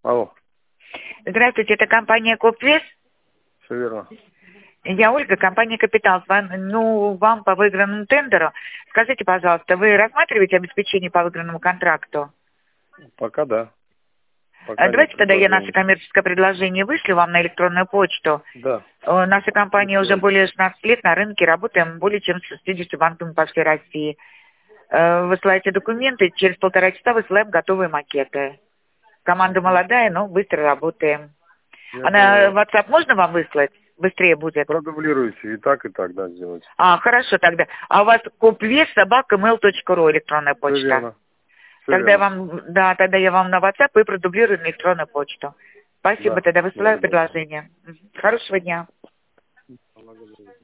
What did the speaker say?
Алло, Здравствуйте, это компания Копвес. все верно. Я Ольга, компания Капитал. Вам по выигранному тендеру. Скажите, пожалуйста, вы рассматриваете обеспечение по выигранному контракту? Пока да. Пока нет Давайте тогда я наше предложений. коммерческое предложение вышлю вам на электронную почту. Да. Наша компания уже Присылайте. более 16 лет на рынке, работаем более чем с 60 банками по всей России. Высылаете документы, через 1,5 часа высылаем готовые макеты. Команда молодая, но быстро работаем. Я А на понял. WhatsApp можно вам выслать? Быстрее будет. Продублируйте и так, да, сделайте. Хорошо тогда. А у вас kopves@mail.ru электронная Все почта. верно. Все верно. Тогда я вам на WhatsApp и продублирую на электронную почту. Спасибо, Да. тогда высылаю Благодарю. предложение. Хорошего дня. Благодарю.